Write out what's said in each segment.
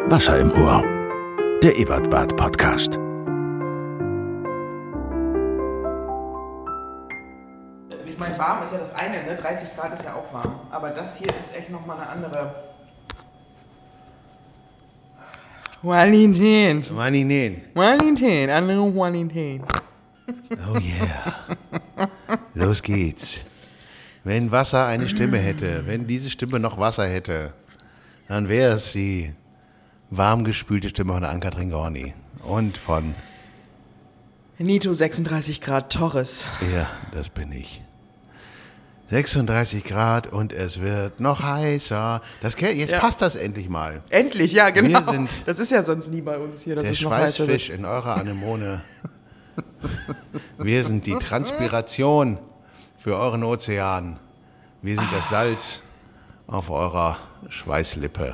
Wasser im Ohr. Der Ebertbad Podcast. Ich meine, warm ist ja das eine, ne? 30 Grad ist ja auch warm. Aber das hier ist echt nochmal eine andere. Qualität. Andere Qualität. Oh yeah. Los geht's. Wenn Wasser eine Stimme hätte, wenn diese Stimme noch Wasser hätte, dann wäre es die warm gespülte Stimme von Ann-Kathrin Gorni und von Nito 36 Grad Torres. Ja, das bin ich. 36 Grad und es wird noch heißer. Jetzt passt das endlich mal. Endlich, ja, genau. Wir sind das ist ja sonst nie bei uns hier, dass der es noch heißer wird. Schweißfisch in eurer Anemone. Wir sind die Transpiration für euren Ozean. Wir sind das Salz auf eurer Schweißlippe.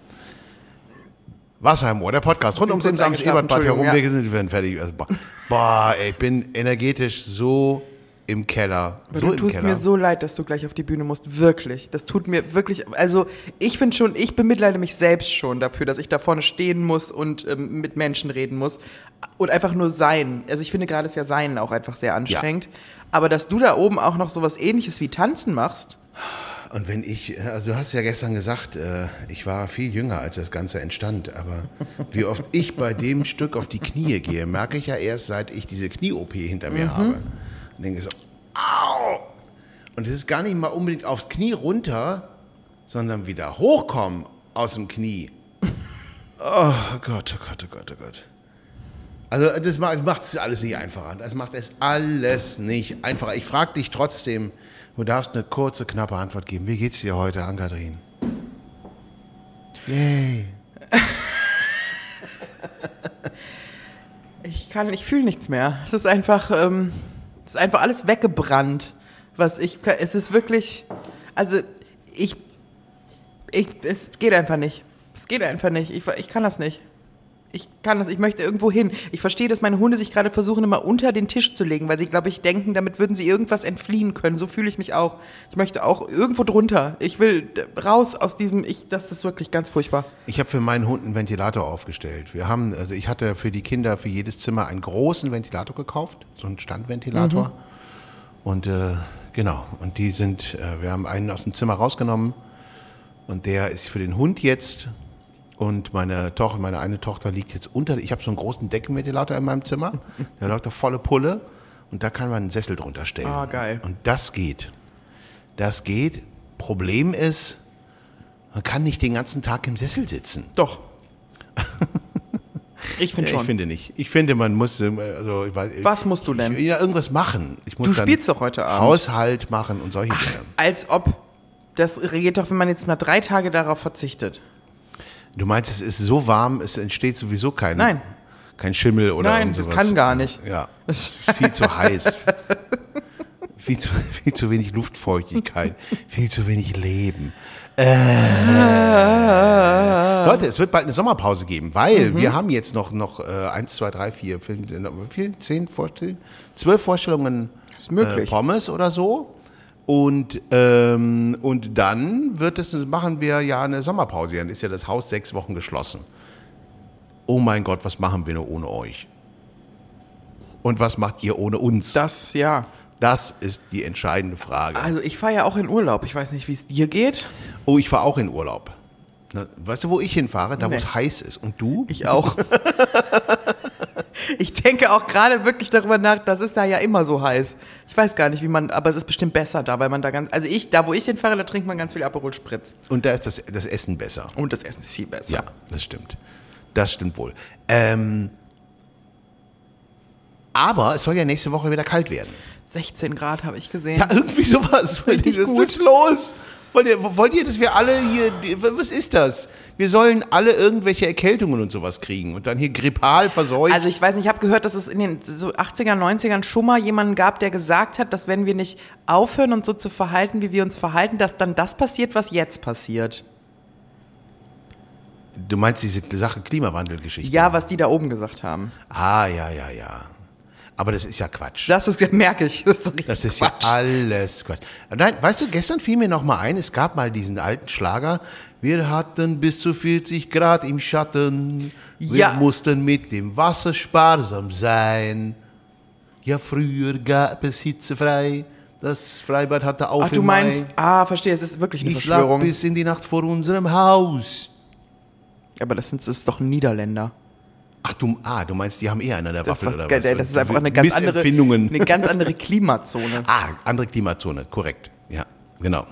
Wasser im Ohr, der Podcast rund ums Simsams Ebertbad herum. Ja. Wir werden fertig. Also, ich bin energetisch so im Keller. Aber du tust mir so leid, dass du gleich auf die Bühne musst. Wirklich. Das tut mir wirklich, also ich bemitleide mich selbst schon dafür, dass ich da vorne stehen muss und mit Menschen reden muss. Und einfach nur sein. Also ich finde gerade ist ja Sein auch einfach sehr anstrengend. Ja. Aber dass du da oben auch noch sowas Ähnliches wie Tanzen machst. Und wenn du hast ja gestern gesagt, ich war viel jünger, als das Ganze entstand, aber wie oft ich bei dem Stück auf die Knie gehe, merke ich ja erst, seit ich diese Knie-OP hinter mir habe. Und denke so, au! Und es ist gar nicht mal unbedingt aufs Knie runter, sondern wieder hochkommen aus dem Knie. Oh Gott, oh Gott, oh Gott, oh Gott. Also das macht es alles nicht einfacher. Das macht es alles nicht einfacher. Ich frage dich trotzdem, du darfst eine kurze, knappe Antwort geben. Wie geht's dir heute, Ann-Kathrin? Yay. Ich fühle nichts mehr. Es ist einfach alles weggebrannt. Es ist wirklich, also es geht einfach nicht. Es geht einfach nicht. Ich kann das nicht. Ich möchte irgendwo hin. Ich verstehe, dass meine Hunde sich gerade versuchen, immer unter den Tisch zu legen, weil sie, glaube ich, denken, damit würden sie irgendwas entfliehen können. So fühle ich mich auch. Ich möchte auch irgendwo drunter. Ich will raus aus diesem, das ist wirklich ganz furchtbar. Ich habe für meinen Hund einen Ventilator aufgestellt. Ich hatte für die Kinder für jedes Zimmer einen großen Ventilator gekauft, so einen Standventilator. Und genau, und wir haben einen aus dem Zimmer rausgenommen und der ist für den Hund jetzt. Und meine eine Tochter liegt jetzt ich habe so einen großen Deckenventilator in meinem Zimmer, der läuft auf volle Pulle und da kann man einen Sessel drunter stellen. Ah, geil. Und das geht. Problem ist, man kann nicht den ganzen Tag im Sessel sitzen. Doch. Ich finde schon. Ich finde nicht. Ich finde, man muss, Was musst du denn? Irgendwas machen. Du spielst doch heute Abend. Haushalt machen und solche Dinge. Als ob. Das geht doch, wenn man jetzt mal 3 Tage darauf verzichtet. Du meinst, es ist so warm, es entsteht sowieso kein Schimmel oder Nein, sowas. das kann gar nicht. Ja, viel zu heiß. viel zu wenig Luftfeuchtigkeit, viel zu wenig Leben. Leute, es wird bald eine Sommerpause geben, weil wir haben jetzt noch 1, 2, 3, 4, 12 Vorstellungen Pommes oder so. Und dann machen wir ja eine Sommerpause. Dann ist ja das Haus 6 Wochen geschlossen. Oh mein Gott, was machen wir nur ohne euch? Und was macht ihr ohne uns? Das ist die entscheidende Frage. Also ich fahre ja auch in Urlaub. Ich weiß nicht, wie es dir geht. Oh, ich fahre auch in Urlaub. Weißt du, wo ich hinfahre? Da, wo es heiß ist. Und du? Ich auch. Ich denke auch gerade wirklich darüber nach, das ist da ja immer so heiß. Ich weiß gar nicht, aber es ist bestimmt besser da, weil man da wo ich hinfahre, da trinkt man ganz viel Aperol Spritz. Und da ist das Essen besser. Und das Essen ist viel besser. Ja, das stimmt. Das stimmt wohl. Aber es soll ja nächste Woche wieder kalt werden. 16 Grad habe ich gesehen. Ja, irgendwie sowas. Was ist los? Wollt ihr, dass wir alle hier, was ist das? Wir sollen alle irgendwelche Erkältungen und sowas kriegen und dann hier grippal verseucht. Also ich weiß nicht, ich habe gehört, dass es in den so 80er, 90ern schon mal jemanden gab, der gesagt hat, dass wenn wir nicht aufhören, uns so zu verhalten, wie wir uns verhalten, dass dann das passiert, was jetzt passiert. Du meinst diese Sache Klimawandelgeschichte? Ja, was die da oben gesagt haben. Ah, ja. Aber das ist ja Quatsch. Das ist, merke ich. Das Das ist Quatsch. ja alles Quatsch. Nein, weißt du, gestern fiel mir noch mal ein, es gab mal diesen alten Schlager, wir hatten bis zu 40 Grad im Schatten, wir Ja. mussten mit dem Wasser sparsam sein. Ja, früher gab es hitzefrei, das Freibad hatte auf Ach, du im Mai. meinst, verstehe, es ist wirklich eine Ich lag Verschwörung. bis in die Nacht vor unserem Haus. Aber das ist doch ein Niederländer. Ach, du meinst, die haben eher eine der Das, Waffel was, oder das was? ist einfach eine ganz Missempfindungen. andere Klimazone. Andere Klimazone, korrekt. Ja, genau.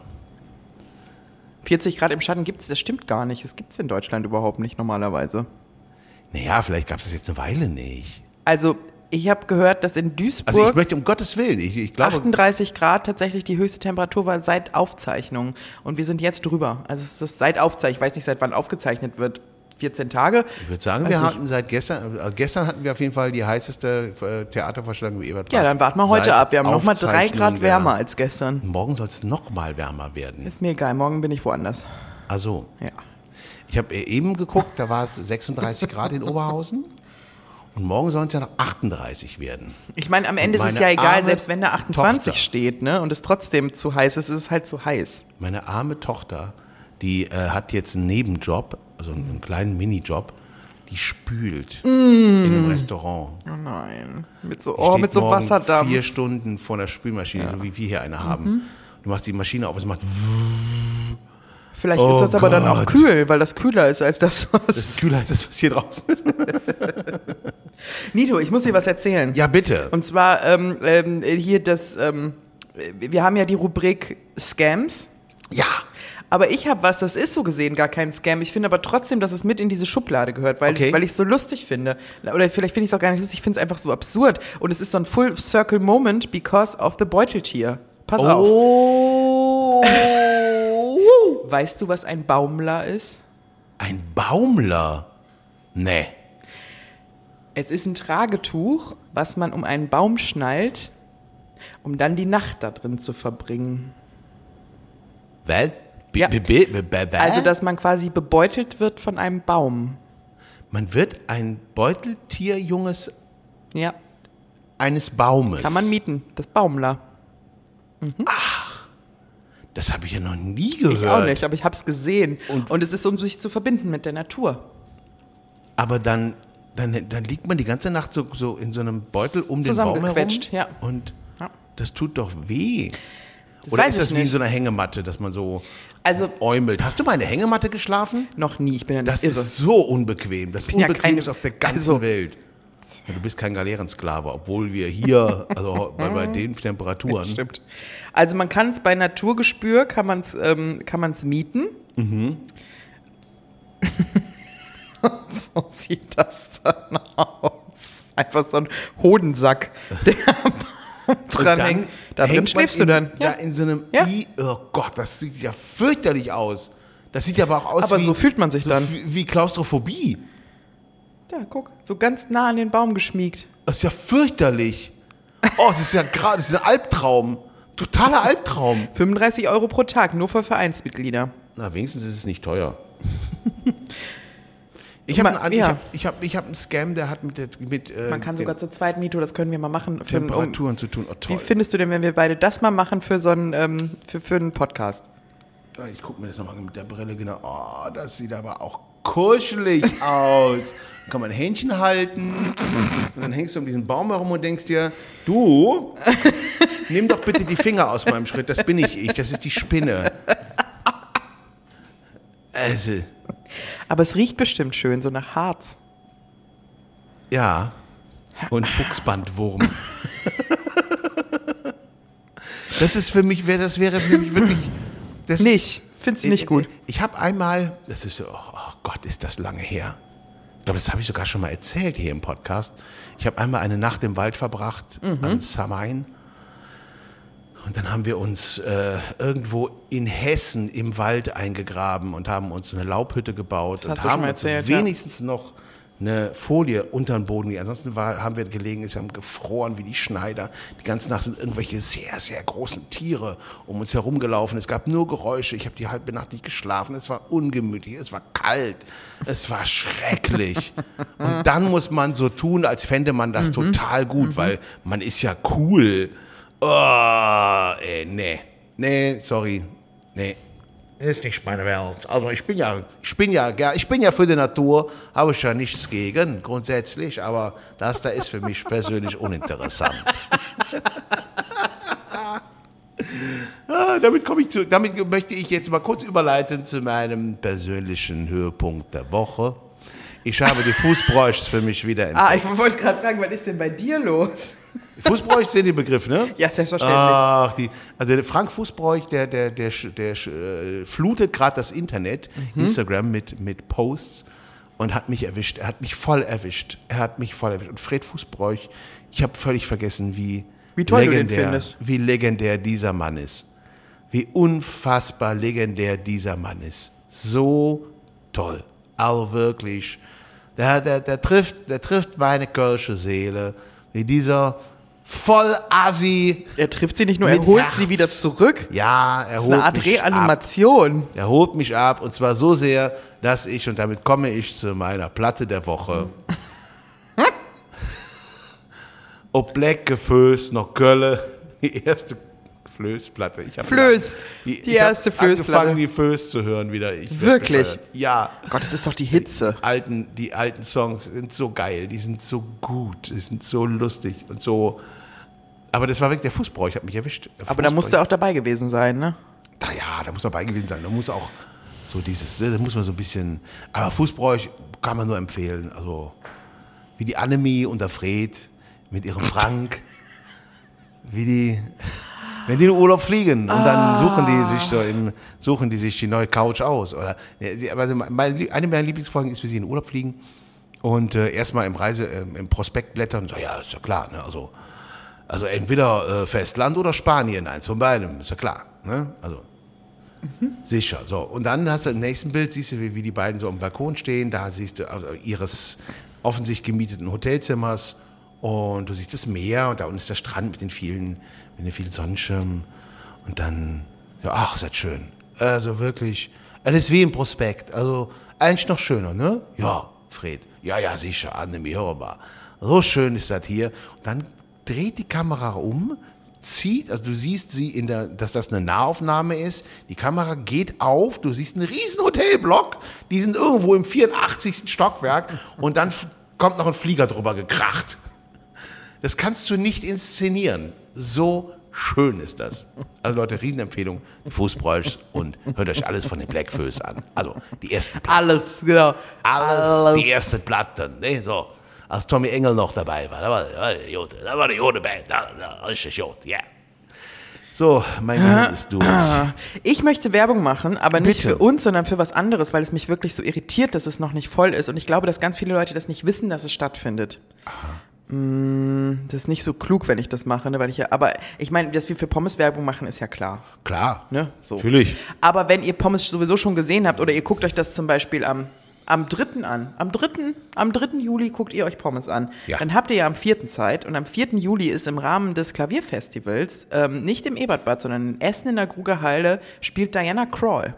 40 Grad im Schatten gibt's, das stimmt gar nicht. Das gibt's in Deutschland überhaupt nicht normalerweise. Naja, vielleicht gab es das jetzt eine Weile nicht. Also, ich habe gehört, dass in Duisburg Also ich möchte um Gottes Willen, ich glaube... 38 Grad tatsächlich die höchste Temperatur war seit Aufzeichnung. Und wir sind jetzt drüber. Also es ist seit Aufzeichnung. Ich weiß nicht, seit wann aufgezeichnet wird. 14 Tage. Ich würde sagen, Weiß wir nicht. hatten seit gestern hatten wir auf jeden Fall die heißeste Theatervorstellung wie Ebert. Ja, dann warten wir heute Seit ab. Wir haben nochmal 3 Aufzeichnung Grad der- wärmer als gestern. Morgen soll es noch mal wärmer werden. Ist mir egal, morgen bin ich woanders. Also, Ja. ich habe eben geguckt, da war es 36 Grad in Oberhausen und morgen sollen es ja noch 38 werden. Ich meine, am Ende ist es meine ja egal, arme selbst wenn da 28 Tochter. steht, ne, und es trotzdem zu heiß ist, ist es halt zu heiß. Meine arme Tochter, die hat jetzt einen Nebenjob, also einen kleinen Minijob, die spült in einem Restaurant. Oh nein. Mit so, Die steht mit so morgen Wasserdampf. 4 Stunden vor der Spülmaschine, so wie wir hier eine haben. Du machst die Maschine auf, es macht Vielleicht Oh ist das aber dann auch Gott. kühl, weil das kühler ist als das, was... das ist kühler als das, was hier draußen ist. Nito, ich muss dir was erzählen. Ja, bitte. Und zwar hier wir haben ja die Rubrik Scams. Ja. Aber ich habe das ist so gesehen gar kein Scam. Ich finde aber trotzdem, dass es mit in diese Schublade gehört, weil Okay. ich es so lustig finde. Oder vielleicht finde ich es auch gar nicht lustig, ich finde es einfach so absurd. Und es ist so ein Full-Circle-Moment because of the Beuteltier. Pass auf. Oh. Weißt du, was ein Baumler ist? Ein Baumler? Nee. Es ist ein Tragetuch, was man um einen Baum schnallt, um dann die Nacht da drin zu verbringen. Weil? Ja. Also, dass man quasi bebeutelt wird von einem Baum. Man wird ein Beuteltierjunges Ja, eines Baumes. kann man mieten. Das Baumler. Das habe ich ja noch nie gehört. Ich auch nicht, aber ich habe es gesehen. Und es ist, um sich zu verbinden mit der Natur. Aber dann liegt man die ganze Nacht so in so einem Beutel um den Baum herum. Zusammengequetscht, ja. Und Ja. das tut doch weh. Das Oder weiß ist das ich wie in nicht. so einer Hängematte, dass man so Also, äumelt? Hast du mal in einer Hängematte geschlafen? noch nie. Ich bin ja nicht Das irre. ist so unbequem. Das bin ja Unbequemste keine- auf der ganzen also- Welt. Ja, du bist kein Galeerensklave, obwohl wir hier, also bei den Temperaturen. Stimmt. Also man kann es bei Naturgespür, kann man es mieten. So sieht das dann aus. Einfach so ein Hodensack, der dran hängt. Da drin hängt man schläfst du dann. Ja, in so einem Ja. Oh Gott, das sieht ja fürchterlich aus. Das sieht ja aber auch aus Aber wie... so fühlt man sich dann. Wie Klaustrophobie. Ja, guck, so ganz nah an den Baum geschmiegt. Das ist ja fürchterlich. Oh, das ist ja gerade, das ist ein Albtraum. Totaler Albtraum. 35 € pro Tag, nur für Vereinsmitglieder. Na, wenigstens ist es nicht teuer. Ich habe Ja. einen Scam, der hat mit Man kann den sogar zu zweit Mito, das können wir mal machen. Temperaturen zu tun. Oh, toll. Wie findest du denn, wenn wir beide das mal machen für so einen, für einen Podcast? Ich gucke mir das nochmal mit der Brille genau. Oh, das sieht aber auch kuschelig aus. Dann kann man ein Händchen halten und dann hängst du um diesen Baum herum und denkst dir, du, nimm doch bitte die Finger aus meinem Schritt. Das bin nicht ich, das ist die Spinne. Also, Aber es riecht bestimmt schön, so nach Harz. ja. Und Fuchsbandwurm. Das wäre für mich wirklich... Das Nicht. Findest du nicht gut? Ich habe einmal, das ist so, oh Gott, ist das lange her. Ich glaube, das habe ich sogar schon mal erzählt hier im Podcast. Ich habe einmal eine Nacht im Wald verbracht, am Samain. Und dann haben wir uns irgendwo in Hessen im Wald eingegraben und haben uns eine Laubhütte gebaut Das hast und du schon haben mal uns erzählt, ja. wenigstens noch eine Folie unter den Boden gelegt. Ansonsten haben wir gelegen, ist ja gefroren wie die Schneider. Die ganze Nacht sind irgendwelche sehr, sehr großen Tiere um uns herumgelaufen. Es gab nur Geräusche. Ich habe die halbe Nacht nicht geschlafen. Es war ungemütlich, es war kalt, es war schrecklich. Und dann muss man so tun, als fände man das total gut, weil man ist ja cool. Oh, nee, sorry, nee. Ist nicht meine Welt. Also ich bin ja für die Natur, habe ich ja nichts gegen, grundsätzlich, aber das da ist für mich persönlich uninteressant. Damit möchte ich jetzt mal kurz überleiten zu meinem persönlichen Höhepunkt der Woche. Ich habe die Fußbräuchs für mich wieder entdeckt. Ich wollte gerade fragen, was ist denn bei dir los? Fußbräuch sind die Begriff, ne? Ja, selbstverständlich. Also der Frank Fußbräuch, der flutet gerade das Internet, Instagram mit Posts und hat mich erwischt. Er hat mich voll erwischt. Und Fred Fußbräuch, ich habe völlig vergessen, wie toll du den findest. Wie legendär dieser Mann ist. Wie unfassbar legendär dieser Mann ist. So toll. Also wirklich. Der trifft meine kölsche Seele. Wie dieser Voll-Assi. Er trifft sie nicht nur, er holt sie wieder zurück. Ja, er holt mich ab. Das ist eine Art Reanimation. Er holt mich ab und zwar so sehr, dass und damit komme ich zu meiner Platte der Woche. Ob Black Geföß noch Kölle, die erste Flößplatte. Die erste Flößplatte. Ich habe angefangen, die Föß zu hören wieder. Wirklich? Ja. Gott, das ist doch die Hitze. Die alten Songs sind so geil, die sind so gut, die sind so lustig und so. Aber das war wirklich der Fußbräuch, hat mich erwischt. Aber da musst du auch dabei gewesen sein, ne? Da muss er dabei gewesen sein. Da muss auch so da muss man so ein bisschen. Aber Fußbräuch kann man nur empfehlen. Also wie die Annemie und der Fred mit ihrem Frank, wenn die in den Urlaub fliegen und dann suchen die sich die neue Couch aus. Oder, also eine meiner Lieblingsfolgen ist, wie sie in den Urlaub fliegen und erstmal im Prospekt blättern. So, ja, ist ja klar. Ne? Also entweder Festland oder Spanien, eins von beidem, ist ja klar. Ne? Also sicher. So. Und dann hast du im nächsten Bild, siehst du, wie die beiden so am Balkon stehen. Da siehst du ihres offensichtlich gemieteten Hotelzimmers. Und du siehst das Meer und da unten ist der Strand mit den vielen Sonnenschirmen. Und dann, ja, ach, ist das schön. Also wirklich, es ist wie im Prospekt. Also eigentlich noch schöner, ne? Ja, Fred. Ja, sicher, Annemie, hör mal. So schön ist das hier. Und dann dreht die Kamera um, also du siehst sie dass das eine Nahaufnahme ist. Die Kamera geht auf, du siehst einen riesen Hotelblock. Die sind irgendwo im 84. Stockwerk. Und dann kommt noch ein Flieger drüber gekracht. Das kannst du nicht inszenieren. So schön ist das. Also Leute, Riesenempfehlung, Fußbräuchs und hört euch alles von den Black Föß an. Also die ersten Platten. Alles, genau. Alles, die ersten Platten. Ne, so. Als Tommy Engel noch dabei war, da war die gute Band. Richtig gut, ja. Yeah. So, mein Gehirn ist durch. Ich möchte Werbung machen, aber nicht Bitte. für uns, sondern für was anderes, weil es mich wirklich so irritiert, dass es noch nicht voll ist. Und ich glaube, dass ganz viele Leute das nicht wissen, dass es stattfindet. Aha. Das ist nicht so klug, wenn ich das mache, ne? Aber ich meine, dass wir für Pommes Werbung machen, ist ja klar. Klar, ne? So. Natürlich. Aber wenn ihr Pommes sowieso schon gesehen habt oder ihr guckt euch das zum Beispiel am 3. an, am 3. Juli guckt ihr euch Pommes an, dann habt ihr ja am 4. Zeit und am 4. Juli ist im Rahmen des Klavierfestivals, nicht im Ebertbad, sondern in Essen in der Grugerhalde, spielt Diana Krall.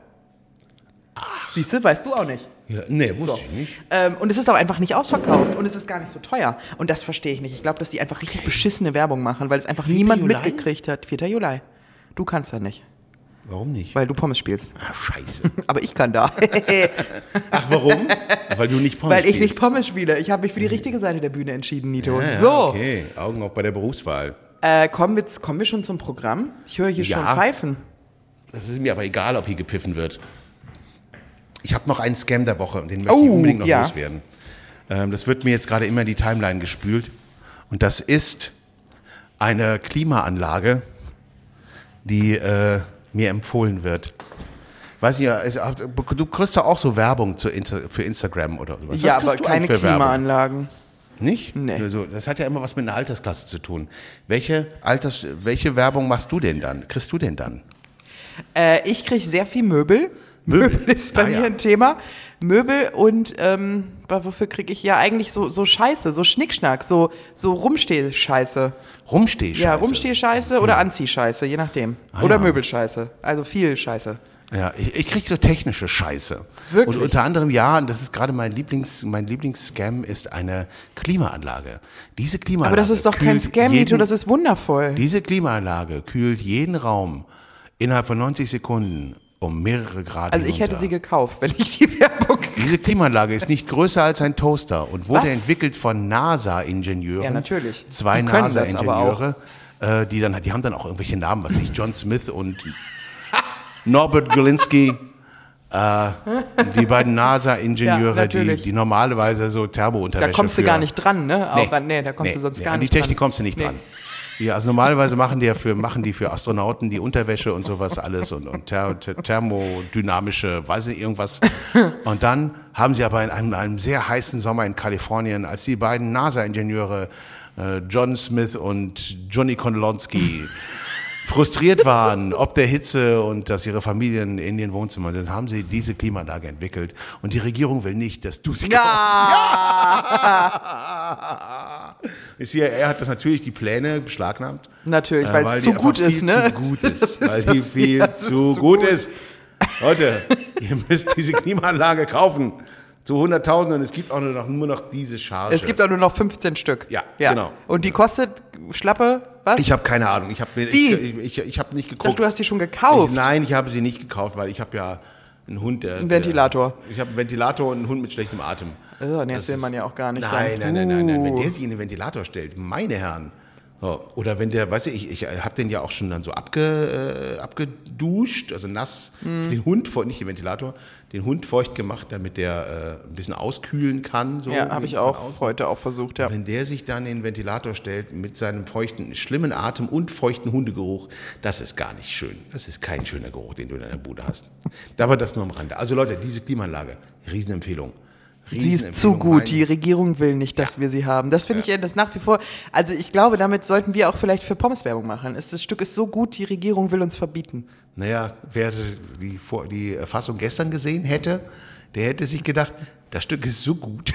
Ach. Siehst du, weißt du auch nicht. Ja, nee, wusste ich nicht. Und es ist auch einfach nicht ausverkauft und es ist gar nicht so teuer. Und das verstehe ich nicht. Ich glaube, dass die einfach richtig beschissene Werbung machen, weil es einfach niemand mitgekriegt hat. 4. Juli. Du kannst da nicht. Warum nicht? Weil du Pommes spielst. Ah, scheiße. Aber ich kann da. Ach, warum? Weil du nicht Pommes spielst. Weil ich nicht Pommes spiele. Ich habe mich für die richtige Seite der Bühne entschieden, Nito. Ja, so. Okay, Augen auch bei der Berufswahl. Kommen wir schon zum Programm? Ich höre hier schon Pfeifen. Das ist mir aber egal, ob hier gepfiffen wird. Ich habe noch einen Scam der Woche, den möchte ich unbedingt noch loswerden. Das wird mir jetzt gerade immer in die Timeline gespült. Und das ist eine Klimaanlage, die mir empfohlen wird. Weiß nicht, du kriegst doch auch so Werbung für Instagram oder sowas. Ja, aber keine Klimaanlagen. Nicht? Nee. Also, das hat ja immer was mit einer Altersklasse zu tun. Welche Werbung machst du denn dann? Kriegst du denn dann? Ich kriege sehr viel Möbel. Möbel ist bei mir ein Thema. Möbel und wofür kriege ich ja eigentlich so Scheiße, so Schnickschnack, so Rumstehscheiße. Rumstehscheiße? Ja, Rumstehscheiße oder Anziehscheiße, je nachdem. Oder Möbelscheiße, also viel Scheiße. Ja, ich kriege so technische Scheiße. Wirklich? Und unter anderem, ja, und das ist gerade mein Lieblingsscam, ist eine Klimaanlage. Diese Klimaanlage. Aber das ist doch kein Scam, Nito, das ist wundervoll. Diese Klimaanlage kühlt jeden Raum innerhalb von 90 Sekunden um mehrere Grad Also ich hinunter. hätte sie gekauft, wenn ich die Werbung... Diese Klimaanlage ist nicht größer als ein Toaster und wurde entwickelt von NASA-Ingenieuren. Ja, natürlich. 2 Die können das aber NASA-Ingenieure, die haben dann auch irgendwelche Namen, was ich, John Smith und Norbert Golinski, die beiden NASA-Ingenieure, die normalerweise so Thermounterwäsche Da kommst du gar nicht dran, ne? Da kommst du sonst gar an nicht die Technik dran. kommst du nicht dran. Ja, also normalerweise machen die für Astronauten die Unterwäsche und sowas alles und thermodynamische, weiß nicht, irgendwas. Und dann haben sie aber in einem sehr heißen Sommer in Kalifornien, als die beiden NASA-Ingenieure John Smith und Johnny Konlonski frustriert waren, ob der Hitze und dass ihre Familien in den Wohnzimmern sind, haben sie diese Klimaanlage entwickelt. Und die Regierung will nicht, dass du sie kaufst. Ja! Er hat das natürlich die Pläne beschlagnahmt. Natürlich, weil es zu gut ist, ne? Weil die viel zu gut ist. Leute, ihr müsst diese Klimaanlage kaufen. Zu 100.000 und es gibt auch nur noch diese Charge. Es gibt auch nur noch 15 Stück. Ja, genau. Und die kostet schlappe, was? Ich habe keine Ahnung. Ich habe nicht geguckt. Ich dachte, du hast die schon gekauft. Nein, ich habe sie nicht gekauft, weil ich habe ja einen Hund. Ein Ventilator. Ich habe einen Ventilator und einen Hund mit schlechtem Atem. Oh, nee, das will man ja auch gar nicht. Nein. Wenn der sich in den Ventilator stellt, meine Herren. So, oder wenn der, weißt du, ich habe den ja auch schon dann so abgeduscht, also nass, den Hund, nicht den Ventilator, den Hund feucht gemacht, damit der ein bisschen auskühlen kann. So, ja, habe ich auch heute auch versucht, ja. Wenn der sich dann in den Ventilator stellt mit seinem schlimmen Atem und feuchten Hundegeruch, das ist gar nicht schön. Das ist kein schöner Geruch, den du in deiner Bude hast. Aber das nur am Rande. Also Leute, diese Klimaanlage, Riesenempfehlung. Sie ist zu gut, die Regierung will nicht, dass wir sie haben. Das finde ich das nach wie vor, also ich glaube, damit sollten wir auch vielleicht für Pommes Werbung machen. Das Stück ist so gut, die Regierung will uns verbieten. Naja, wer die Fassung gestern gesehen hätte, der hätte sich gedacht, das Stück ist so gut.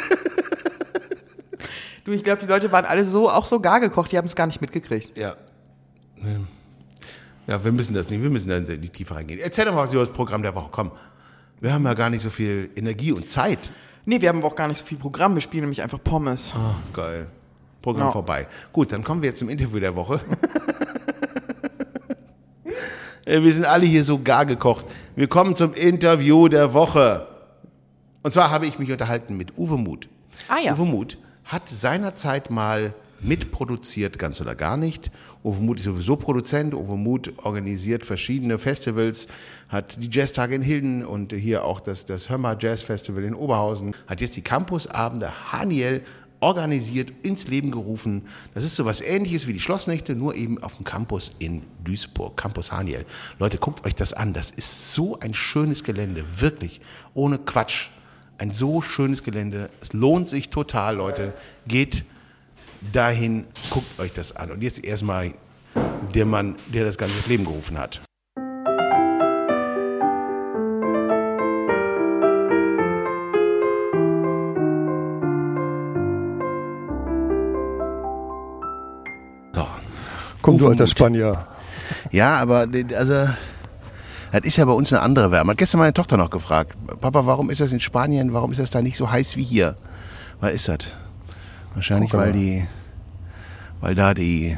Du, ich glaube, die Leute waren alle auch so gar gekocht, die haben es gar nicht mitgekriegt. Ja. Ja, wir müssen da in die Tiefe reingehen. Erzähl doch mal was über das Programm der Woche, komm. Wir haben ja gar nicht so viel Energie und Zeit. Nee, wir haben auch gar nicht so viel Programm. Wir spielen nämlich einfach Pommes. Oh, geil. Programm vorbei. Gut, dann kommen wir jetzt zum Interview der Woche. Wir sind alle hier so gar gekocht. Wir kommen zum Interview der Woche. Und zwar habe ich mich unterhalten mit Uwe Muth. Ah ja. Uwe Muth hat seinerzeit mal mitproduziert, ganz oder gar nicht. Uwe Muth ist sowieso Produzent. Uwe Muth organisiert verschiedene Festivals, hat die Jazztage in Hilden und hier auch das Hömmer Jazz Festival in Oberhausen, hat jetzt die Campusabende Haniel organisiert, ins Leben gerufen. Das ist so was Ähnliches wie die Schlossnächte, nur eben auf dem Campus in Duisburg, Campus Haniel. Leute, guckt euch das an. Das ist so ein schönes Gelände, wirklich, ohne Quatsch. Ein so schönes Gelände. Es lohnt sich total, Leute. Geht dahin, guckt euch das an. Und jetzt erstmal der Mann, der das Ganze ins Leben gerufen hat. So. Komm, du alter Spanier. Ja, aber also, das ist ja bei uns eine andere Wärme. Hat gestern meine Tochter noch gefragt, Papa, warum ist das in Spanien, warum ist das da nicht so heiß wie hier? Was ist das? Wahrscheinlich, weil da die,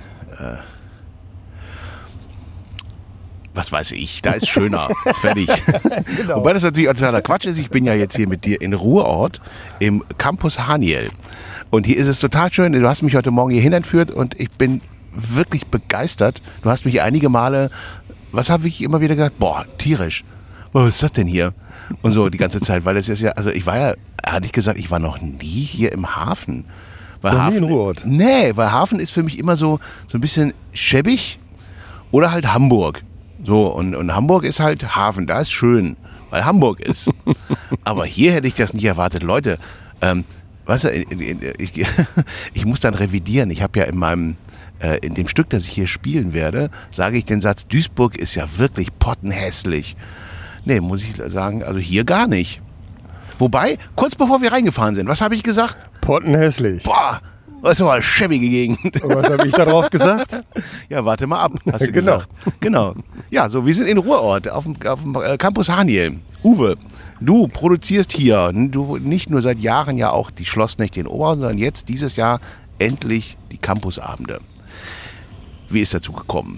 was weiß ich, da ist schöner, fertig. Genau. Wobei das natürlich totaler Quatsch ist, ich bin ja jetzt hier mit dir in Ruhrort im Campus Haniel. Und hier ist es total schön, du hast mich heute Morgen hier hinentführt und ich bin wirklich begeistert. Du hast mich einige Male, was habe ich immer wieder gesagt, boah, tierisch, was ist das denn hier? Und so die ganze Zeit, weil es ist ja, also ich war ja, ehrlich gesagt, ich war noch nie hier im Hafen. Noch nie in Ruhrort? Nee, weil Hafen ist für mich immer so ein bisschen schäbig oder halt Hamburg. So, und Hamburg ist halt Hafen, da ist schön, weil Hamburg ist. Aber hier hätte ich das nicht erwartet. Leute, weißt du, ich muss dann revidieren. Ich habe ja in dem Stück, das ich hier spielen werde, sage ich den Satz, Duisburg ist ja wirklich pottenhässlich. Nee, muss ich sagen, also hier gar nicht. Wobei, kurz bevor wir reingefahren sind, was habe ich gesagt? Pottenhässlich. Boah, das ist aber eine schäbige Gegend. Und was habe ich darauf gesagt? Ja, warte mal ab, hast du Genau. gesagt. Genau. Ja, so, wir sind in Ruhrort, auf dem Campus Haniel. Uwe, du produzierst hier, du nicht nur seit Jahren ja auch die Schlossnächte in Oberhausen, sondern jetzt dieses Jahr endlich die Campusabende. Wie ist dazu gekommen?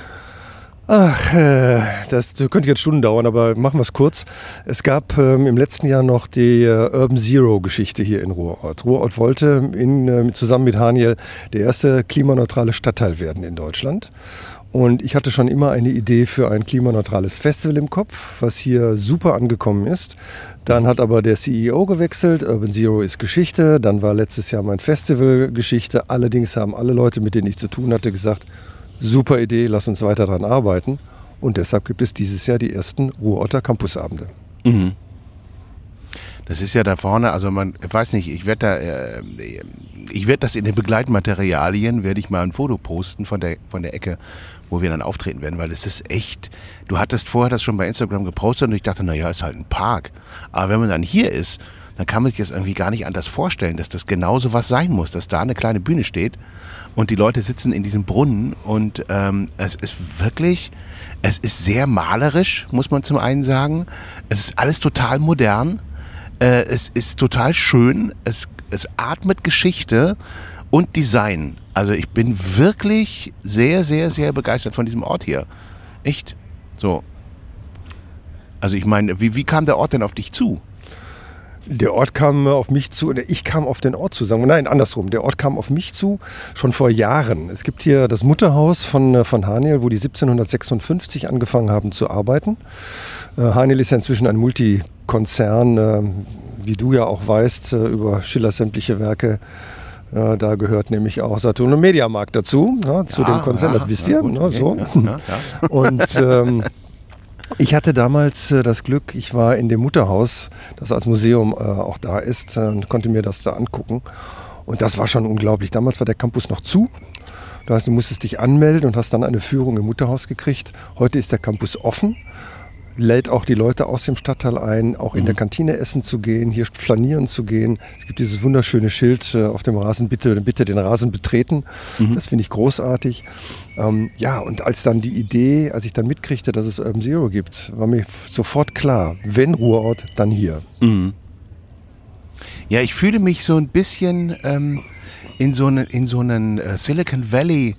Ach, das könnte jetzt Stunden dauern, aber machen wir es kurz. Es gab im letzten Jahr noch die Urban Zero-Geschichte hier in Ruhrort. Ruhrort wollte zusammen mit Haniel der erste klimaneutrale Stadtteil werden in Deutschland. Und ich hatte schon immer eine Idee für ein klimaneutrales Festival im Kopf, was hier super angekommen ist. Dann hat aber der CEO gewechselt, Urban Zero ist Geschichte. Dann war letztes Jahr mein Festival Geschichte. Allerdings haben alle Leute, mit denen ich zu tun hatte, gesagt, super Idee, lass uns weiter daran arbeiten. Und deshalb gibt es dieses Jahr die ersten Ruhrorter Campusabende. Mhm. Das ist ja da vorne, also ich weiß nicht, ich werde das in den Begleitmaterialien, werde ich mal ein Foto posten von der Ecke, wo wir dann auftreten werden, weil es ist echt, du hattest vorher das schon bei Instagram gepostet und ich dachte, naja, ist halt ein Park. Aber wenn man dann hier ist, dann kann man sich das irgendwie gar nicht anders vorstellen, dass das genauso was sein muss, dass da eine kleine Bühne steht und die Leute sitzen in diesem Brunnen und es ist wirklich, es ist sehr malerisch, muss man zum einen sagen. Es ist alles total modern, es ist total schön, es atmet Geschichte und Design. Also ich bin wirklich sehr, sehr, sehr begeistert von diesem Ort hier. Echt. So. Also ich meine, wie kam der Ort denn auf dich zu? Der Ort kam auf mich zu, oder ich kam auf den Ort zu, sagen wir, nein, andersrum. Der Ort kam auf mich zu, schon vor Jahren. Es gibt hier das Mutterhaus von Haniel, wo die 1756 angefangen haben zu arbeiten. Haniel ist ja inzwischen ein Multikonzern, wie du ja auch weißt, über Schillers sämtliche Werke. Da gehört nämlich auch Saturn und Mediamarkt dazu, zu dem Konzern, das wisst ihr. So. Ja. Und ich hatte damals das Glück, ich war in dem Mutterhaus, das als Museum auch da ist, und konnte mir das da angucken. Und das war schon unglaublich. Damals war der Campus noch zu. Das heißt, du musstest dich anmelden und hast dann eine Führung im Mutterhaus gekriegt. Heute ist der Campus offen, lädt auch die Leute aus dem Stadtteil ein, auch in der Kantine essen zu gehen, hier flanieren zu gehen. Es gibt dieses wunderschöne Schild auf dem Rasen, bitte den Rasen betreten. Das finde ich großartig. Ja, und als ich dann mitkriegte, dass es Urban Zero gibt, war mir sofort klar, wenn Ruhrort, dann hier. Mhm. Ja, ich fühle mich so ein bisschen in so einen Silicon Valley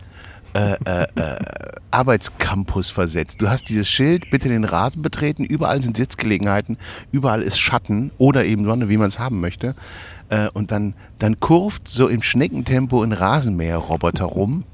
Arbeitscampus versetzt. Du hast dieses Schild, bitte den Rasen betreten, überall sind Sitzgelegenheiten, überall ist Schatten oder eben Sonne, wie man es haben möchte. Und dann kurvt so im Schneckentempo ein Rasenmäherroboter rum.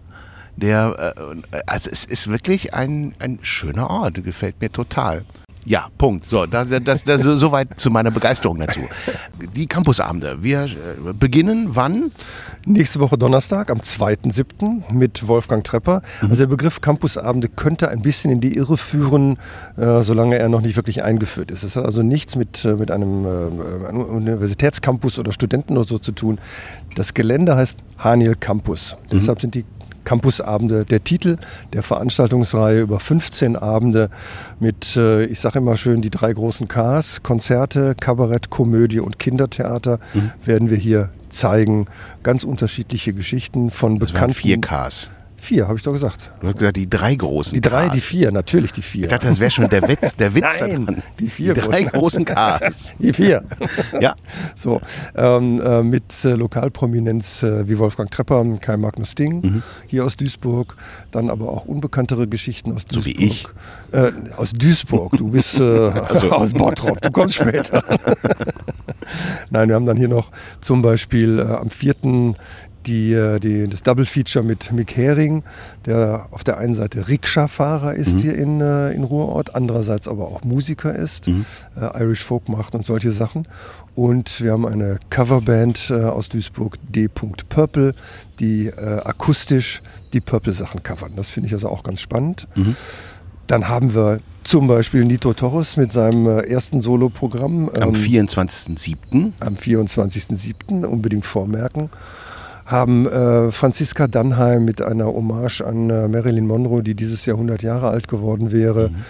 Also es ist wirklich ein schöner Ort, gefällt mir total. Ja, Punkt. So, soweit zu meiner Begeisterung dazu. Die Campusabende, wir beginnen wann? Nächste Woche Donnerstag, am 2.7. mit Wolfgang Trepper. Also der Begriff Campusabende könnte ein bisschen in die Irre führen, solange er noch nicht wirklich eingeführt ist. Es hat also nichts mit einem Universitätscampus oder Studenten oder so zu tun. Das Gelände heißt Haniel Campus. Deshalb sind die Campusabende der Titel der Veranstaltungsreihe über 15 Abende mit, ich sage immer schön, die 3 großen Ks, Konzerte, Kabarett, Komödie und Kindertheater werden wir hier zeigen. Ganz unterschiedliche Geschichten von bekannten... Das waren 4 Ks. 4, habe ich doch gesagt. Du hast gesagt, die 3 großen Die 3, Ks. die 4, natürlich die 4. Ich dachte, das wäre schon der Witz Nein, daran. die 4 die 3 großen Ks. Die 4. Ja. So, mit Lokalprominenz wie Wolfgang Trepper, Kai Magnus Ding, hier aus Duisburg, dann aber auch unbekanntere Geschichten aus Duisburg. So wie ich. Aus Duisburg, du bist aus Bottrop, du kommst später. Nein, wir haben dann hier noch zum Beispiel am 4. das Double Feature mit Mick Hering, der auf der einen Seite Rikscha-Fahrer ist hier in Ruhrort, andererseits aber auch Musiker ist, Irish Folk macht und solche Sachen. Und wir haben eine Coverband aus Duisburg, D. Purple, die akustisch die Purple-Sachen covern. Das finde ich also auch ganz spannend. Dann haben wir zum Beispiel Nito Torres mit seinem ersten Soloprogramm. Am 24.07. Am 24.07. unbedingt vormerken. Haben Franziska Dannheim mit einer Hommage an Marilyn Monroe, die dieses Jahr 100 Jahre alt geworden wäre.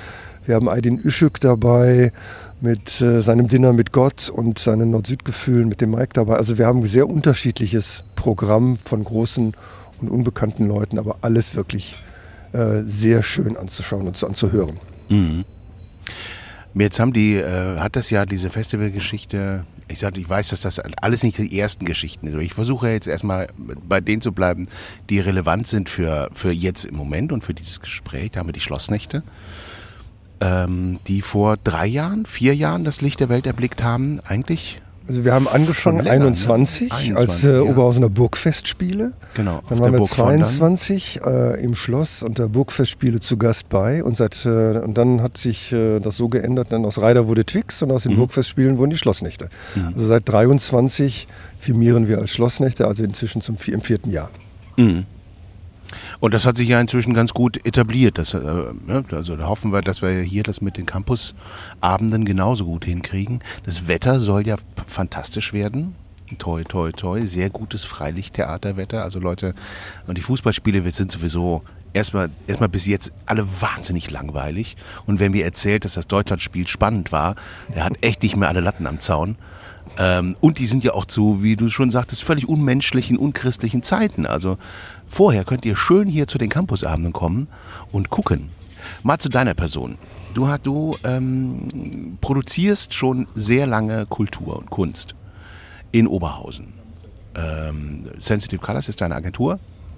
Wir haben Aydin Üschük dabei mit seinem Dinner mit Gott und seinen Nord-Süd-Gefühlen mit dem Mike dabei. Also wir haben ein sehr unterschiedliches Programm von großen und unbekannten Leuten, aber alles wirklich sehr schön anzuschauen und anzuhören. Mhm. Jetzt hat das ja diese Festivalgeschichte, ich weiß, dass das alles nicht die ersten Geschichten ist, aber ich versuche jetzt erstmal bei denen zu bleiben, die relevant sind für jetzt im Moment und für dieses Gespräch. Da haben wir die Schlossnächte, die vor 4 Jahren das Licht der Welt erblickt haben, eigentlich. Also wir haben angefangen 21 als Oberhausener Burgfestspiele. Genau. Dann waren wir 22 im Schloss und der Burgfestspiele zu Gast bei. Und dann hat sich das so geändert, dann aus Reider wurde Twix und aus den Burgfestspielen wurden die Schlossnächte. Mhm. Also seit 23 firmieren wir als Schlossnächte, also inzwischen im 4. Jahr. Mhm. Und das hat sich ja inzwischen ganz gut etabliert. Also da hoffen wir, dass wir hier das mit den Campusabenden genauso gut hinkriegen. Das Wetter soll ja fantastisch werden. Toi, toi, toi. Sehr gutes Freilichttheaterwetter. Also Leute, und die Fußballspiele sind sowieso erstmal bis jetzt alle wahnsinnig langweilig. Und wer mir erzählt, dass das Deutschlandspiel spannend war, der hat echt nicht mehr alle Latten am Zaun. Und die sind ja auch zu, wie du schon sagtest, völlig unmenschlichen, unchristlichen Zeiten. Also vorher könnt ihr schön hier zu den Campusabenden kommen und gucken. Mal zu deiner Person. Du produzierst schon sehr lange Kultur und Kunst in Oberhausen. Sensitive Colors ist deine Agentur.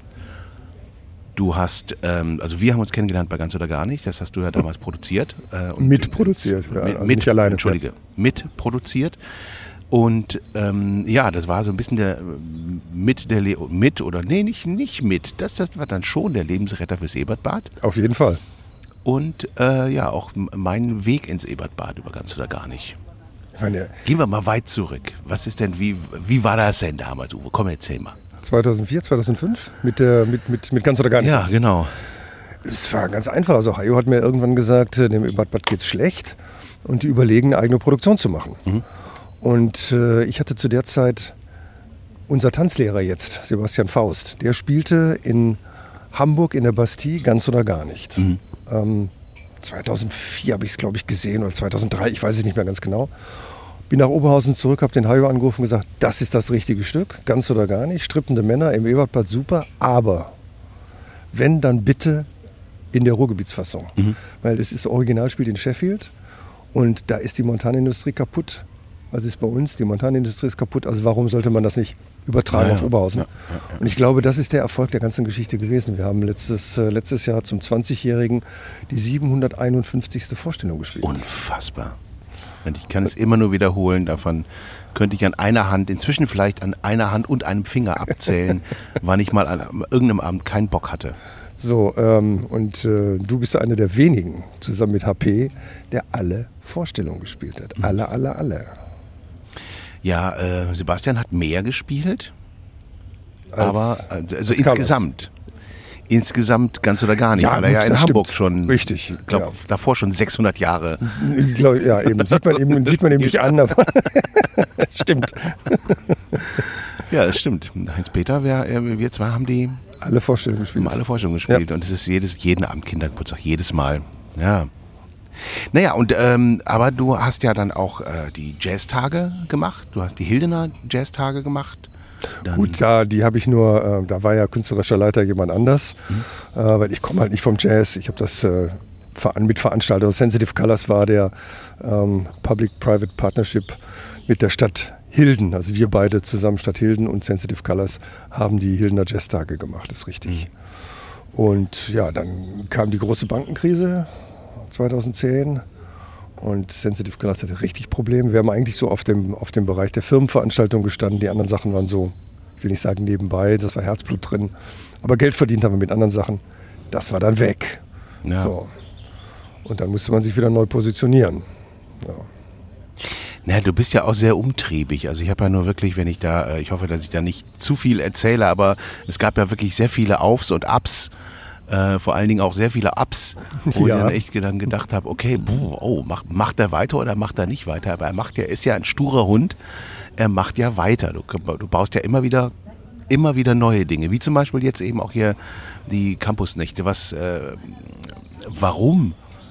Du hast, also wir haben uns kennengelernt bei Ganz oder Gar nicht, das hast du ja damals produziert. Mitproduziert, nicht alleine. Entschuldige, mitproduziert. Und das war so ein bisschen das war dann schon der Lebensretter fürs Ebertbad. Auf jeden Fall. Und auch mein Weg ins Ebertbad über Ganz oder Gar nicht. Gehen wir mal weit zurück. Was ist denn, wie war das denn damals, Uwe? Komm, erzähl mal. 2004, 2005 mit Ganz oder Gar nicht. Ja, genau. Es war ganz einfach. Also Hajo hat mir irgendwann gesagt, dem Ebertbad geht's schlecht und die überlegen, eine eigene Produktion zu machen. Mhm. Und ich hatte zu der Zeit unser Tanzlehrer jetzt, Sebastian Faust, der spielte in Hamburg in der Bastille Ganz oder Gar nicht. Mhm. 2004 habe ich es, glaube ich, gesehen oder 2003, ich weiß es nicht mehr ganz genau. Bin nach Oberhausen zurück, habe den Hajo angerufen und gesagt, das ist das richtige Stück, Ganz oder Gar nicht, strippende Männer im Ebertbad, super, aber wenn, dann bitte in der Ruhrgebietsfassung. Mhm. Weil es ist Original, spielt in Sheffield und da ist die Montanindustrie kaputt. Was ist bei uns? Die Montanindustrie ist kaputt. Also warum sollte man das nicht übertragen auf Oberhausen? Ja. Und ich glaube, das ist der Erfolg der ganzen Geschichte gewesen. Wir haben letztes Jahr zum 20-Jährigen die 751. Vorstellung gespielt. Unfassbar. Und ich kann es immer nur wiederholen. Davon könnte ich inzwischen vielleicht an einer Hand und einem Finger abzählen, wann ich mal an irgendeinem Abend keinen Bock hatte. So, du bist einer der wenigen, zusammen mit HP, der alle Vorstellungen gespielt hat. Alle. Ja, Sebastian hat mehr gespielt, aber insgesamt Ganz oder Gar nicht, weil er ja in Hamburg schon, richtig, ich glaube, davor schon 600 Jahre. Ja, eben, sieht man eben nicht an, aber stimmt. Ja, das stimmt. Heinz-Peter, wir zwei haben die alle Vorstellungen gespielt. Ja. Und es ist jeden Abend Kindergeburtstag, jedes Mal. Ja. Naja, und aber du hast ja dann auch die Jazztage gemacht. Du hast die Hildener Jazztage gemacht. Gut, die habe ich nur, da war ja künstlerischer Leiter jemand anders, weil ich komme halt nicht vom Jazz. Ich habe das mitveranstaltet. Also Sensitive Colors war der Public-Private Partnership mit der Stadt Hilden. Also wir beide zusammen, Stadt Hilden und Sensitive Colors, haben die Hildener Jazztage gemacht, das ist richtig. Und ja, dann kam die große Bankenkrise 2010 und Sensitive Colors hatte richtig Probleme. Wir haben eigentlich so auf dem Bereich der Firmenveranstaltung gestanden. Die anderen Sachen waren so, ich will nicht sagen nebenbei, das war Herzblut drin. Aber Geld verdient haben wir mit anderen Sachen. Das war dann weg. Ja. So. Und dann musste man sich wieder neu positionieren. Ja. Na, du bist ja auch sehr umtriebig. Also ich habe ja nur wirklich, ich hoffe, dass ich da nicht zu viel erzähle, aber es gab ja wirklich sehr viele Aufs und Abs, vor allen Dingen auch sehr viele Ups, wo ich dann echt gedacht habe, okay, macht er weiter oder macht er nicht weiter? Aber er ist ja ein sturer Hund, er macht ja weiter. Du baust ja immer wieder neue Dinge, wie zum Beispiel jetzt eben auch hier die Campusnächte. Warum?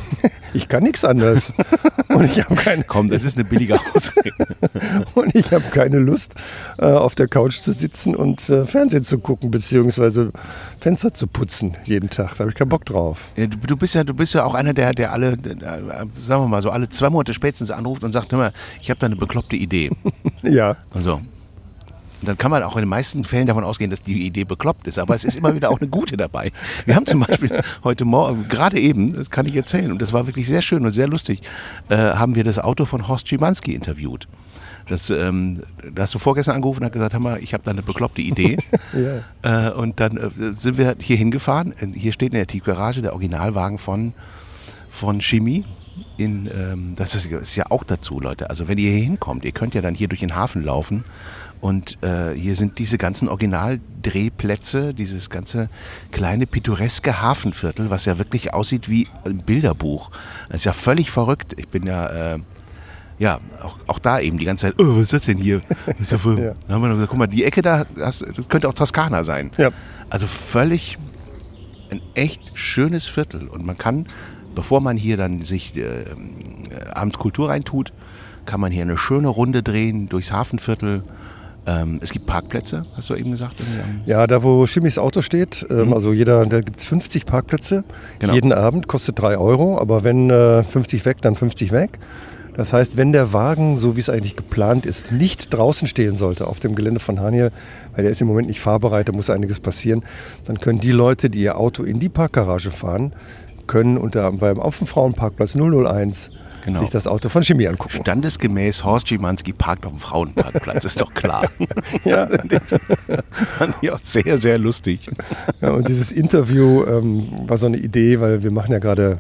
Ich kann nichts anderes. Und ich habe keine. Komm, das ist eine billige Ausrede. Und ich habe keine Lust, auf der Couch zu sitzen und Fernsehen zu gucken, beziehungsweise Fenster zu putzen jeden Tag. Da habe ich keinen Bock drauf. Ja, du bist ja auch einer, der alle, sagen wir mal so, alle 2 Monate spätestens anruft und sagt, hör mal, ich habe da eine bekloppte Idee. Ja. Und so. Und dann kann man auch in den meisten Fällen davon ausgehen, dass die Idee bekloppt ist. Aber es ist immer wieder auch eine gute dabei. Wir haben zum Beispiel heute Morgen, gerade eben, das kann ich erzählen, und das war wirklich sehr schön und sehr lustig, haben wir das Auto von Horst Schimanski interviewt. Da hast du vorgestern angerufen und hast gesagt, hör mal, ich habe da eine bekloppte Idee. Ja. Und dann sind wir hier hingefahren. Hier steht in der Tiefgarage der Originalwagen von Chemie. Das ist ja auch dazu, Leute. Also wenn ihr hier hinkommt, ihr könnt ja dann hier durch den Hafen laufen und hier sind diese ganzen Originaldrehplätze, dieses ganze kleine pittoreske Hafenviertel, was ja wirklich aussieht wie ein Bilderbuch. Das ist ja völlig verrückt. Ich bin ja, auch da eben die ganze Zeit, oh, was ist das denn hier? Das ist ja voll, ja. Dann haben wir noch gesagt, guck mal, die Ecke da, das könnte auch Toskana sein. Ja. Also völlig ein echt schönes Viertel und man kann, bevor man hier dann sich abends Kultur reintut, kann man hier eine schöne Runde drehen durchs Hafenviertel. Es gibt Parkplätze, hast du eben gesagt? Ja, da wo Schimmys Auto steht, also da gibt es 50 Parkplätze. Genau. Jeden Abend, kostet 3 €, aber wenn 50 weg, dann 50 weg. Das heißt, wenn der Wagen, so wie es eigentlich geplant ist, nicht draußen stehen sollte auf dem Gelände von Haniel, weil der ist im Moment nicht fahrbereit, da muss einiges passieren, dann können die Leute, die ihr Auto in die Parkgarage fahren, können auf dem Frauenparkplatz 001 sich das Auto von Chemie angucken. Standesgemäß Horst Schimanski parkt auf dem Frauenparkplatz, ist doch klar. Ja. Fand ich auch sehr, sehr lustig. Ja, und dieses Interview war so eine Idee, weil wir machen ja gerade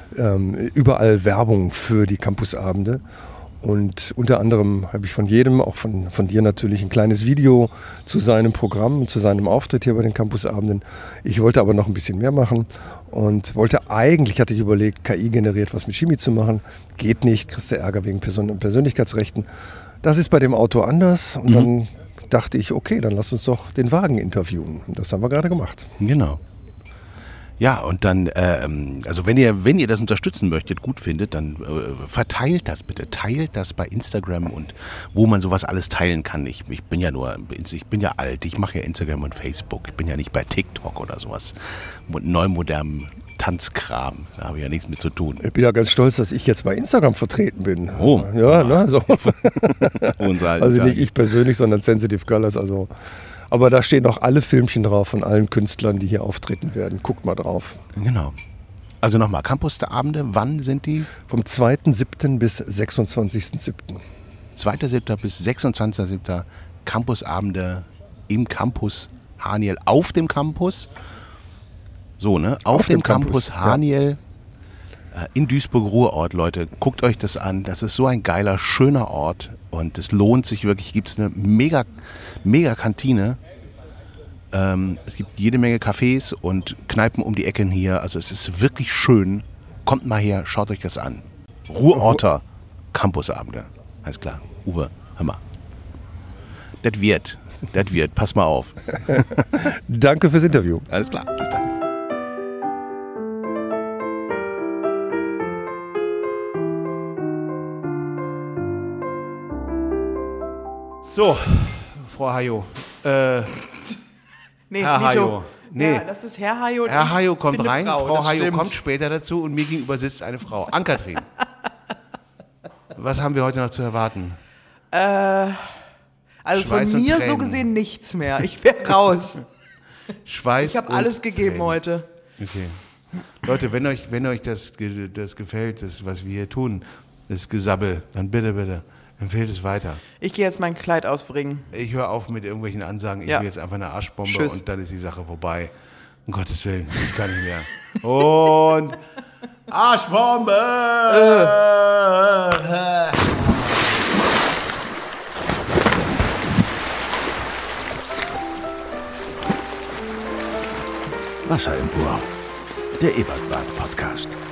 überall Werbung für die Campusabende. Und unter anderem habe ich von jedem, auch von dir natürlich, ein kleines Video zu seinem Programm, zu seinem Auftritt hier bei den Campusabenden. Ich wollte aber noch ein bisschen mehr machen und hatte ich überlegt, KI generiert was mit Chemie zu machen. Geht nicht, kriegst du Ärger wegen Persönlichkeitsrechten. Das ist bei dem Auto anders und dann dachte ich, okay, dann lass uns doch den Wagen interviewen. Und das haben wir gerade gemacht. Genau. Ja, und dann, also wenn ihr das unterstützen möchtet, gut findet, dann verteilt das bitte. Teilt das bei Instagram und wo man sowas alles teilen kann. Ich bin ja alt, ich mache ja Instagram und Facebook. Ich bin ja nicht bei TikTok oder sowas. Neumodernen Tanzkram, da habe ich ja nichts mit zu tun. Ich bin ja ganz stolz, dass ich jetzt bei Instagram vertreten bin. Oh. Ja, ne, so. Also nicht ich persönlich, sondern Sensitive Colors, also... Aber da stehen auch alle Filmchen drauf von allen Künstlern, die hier auftreten werden. Guckt mal drauf. Genau. Also nochmal, Campusabende, wann sind die? Vom 2.7. bis 26.7. 2.7. bis 26.7. Campusabende im Campus Haniel, auf dem Campus. So, ne? Auf dem Campus Haniel in Duisburg-Ruhrort, Leute. Guckt euch das an. Das ist so ein geiler, schöner Ort. Und es lohnt sich wirklich. Gibt es eine mega Kantine. Es gibt jede Menge Cafés und Kneipen um die Ecken hier. Also es ist wirklich schön. Kommt mal her, schaut euch das an. Ruhrorter Campusabende. Alles klar. Uwe, hör mal. Das wird. Pass mal auf. Danke fürs Interview. Alles klar. Bis dann. So, Frau Hayo. Nee, Herr Hayo. Nee. Ja, das ist Herr Hayo. Herr Hayo kommt rein, Frau Hayo stimmt. kommt später dazu und mir gegenüber sitzt eine Frau. Ann-Kathrin. Was haben wir heute noch zu erwarten? Also Schweiß von mir und so Tränen. gesehen nichts mehr. Ich wäre raus. Schweiß Ich habe und alles gegeben Tränen. heute. Okay. Leute, wenn euch das gefällt, das, was wir hier tun, das Gesabbel, dann bitte, empfehlt es weiter. Ich gehe jetzt mein Kleid ausbringen. Ich höre auf mit irgendwelchen Ansagen, ich will jetzt einfach eine Arschbombe. Tschüss. Und dann ist die Sache vorbei. Um Gottes Willen, ich kann nicht mehr. Und Arschbombe! Wasser im Ohr. Der Ebertbad Podcast.